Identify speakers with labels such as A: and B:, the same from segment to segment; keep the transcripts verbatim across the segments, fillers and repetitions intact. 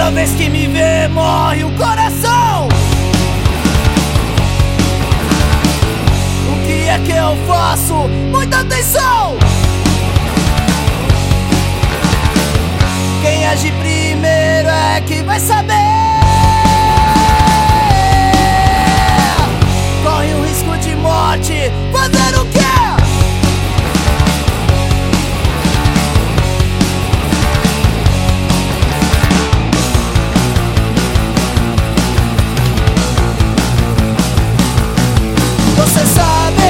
A: Toda vez que me vê, morre o coração. O que é que eu faço? Muita atenção! Quem agir primeiro é que vai saber. Corre o risco de morte, fazer o quê? Você sabe,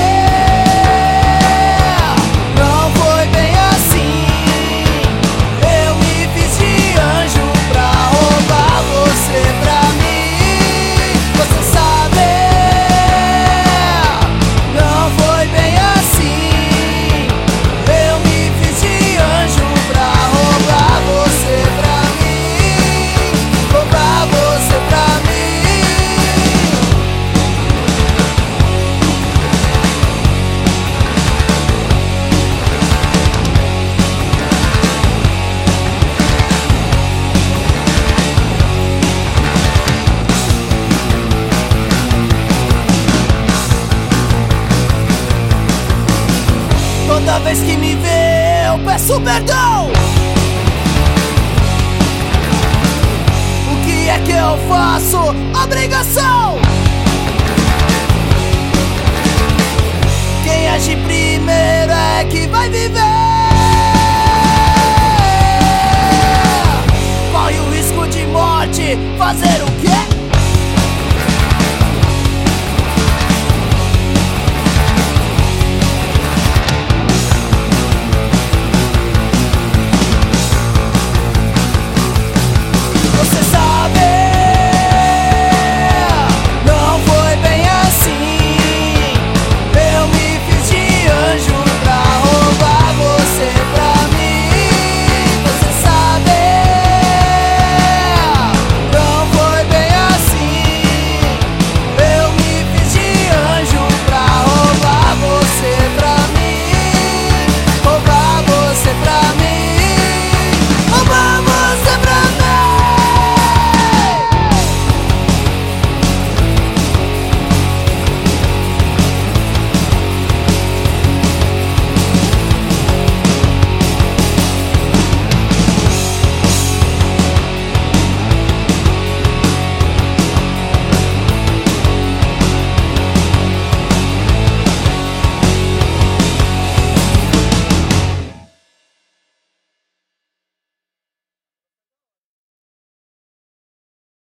A: não foi bem assim. Eu me fiz de anjo pra roubar você pra mim. Você sabe, não foi bem assim. Eu me fiz de anjo pra roubar você pra mim. Roubar você pra mim. Toda vez que me vê, eu peço perdão. O que é que eu faço? Obrigação. Quem agir primeiro é que vai viver. Corre o risco de morte, fazer o quê?